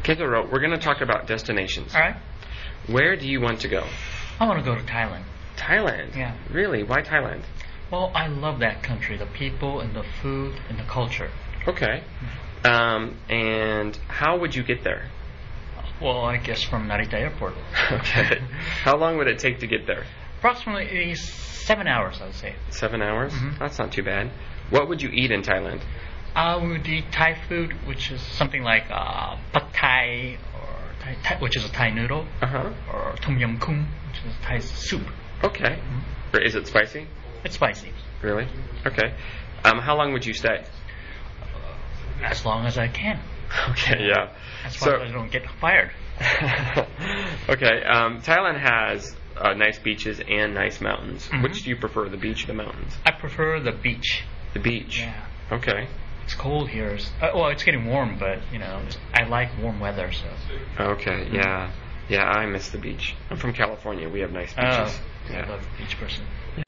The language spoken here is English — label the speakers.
Speaker 1: Kentaro, we're going to talk about destinations.
Speaker 2: All right.
Speaker 1: Where do you want to go?
Speaker 2: I want to go to Thailand.
Speaker 1: Thailand?
Speaker 2: Yeah.
Speaker 1: Really? Why Thailand?
Speaker 2: Well, I love that country, the people and the food and the culture.
Speaker 1: Okay. And how would you get there?
Speaker 2: Well, I guess from Narita Airport.
Speaker 1: Okay. How long would it take to get there?
Speaker 2: Approximately 7 hours, I would say.
Speaker 1: 7 hours?
Speaker 2: Mhm.
Speaker 1: That's not too bad. What would you eat in Thailand?
Speaker 2: We would eat Thai food, which is something like pad Thai, or which is a Thai noodle,
Speaker 1: Uh-huh.
Speaker 2: or tom yum goong, which is a Thai soup.
Speaker 1: Okay. Or is it spicy?
Speaker 2: It's spicy.
Speaker 1: Really? Okay. How long would you stay?
Speaker 2: As long as I can.
Speaker 1: Okay, yeah.
Speaker 2: As far as I don't get fired.
Speaker 1: Okay. Thailand has nice beaches and nice mountains.
Speaker 2: Mhm.
Speaker 1: Which do you prefer, the beach or the mountains?
Speaker 2: I prefer the beach.
Speaker 1: The beach.
Speaker 2: Yeah.
Speaker 1: Okay.
Speaker 2: It's cold here. Well, it's getting warm, but I like warm weather. So.
Speaker 1: Okay. Yeah. Yeah. I miss the beach. I'm from California. We have nice beaches.
Speaker 2: I love beach person.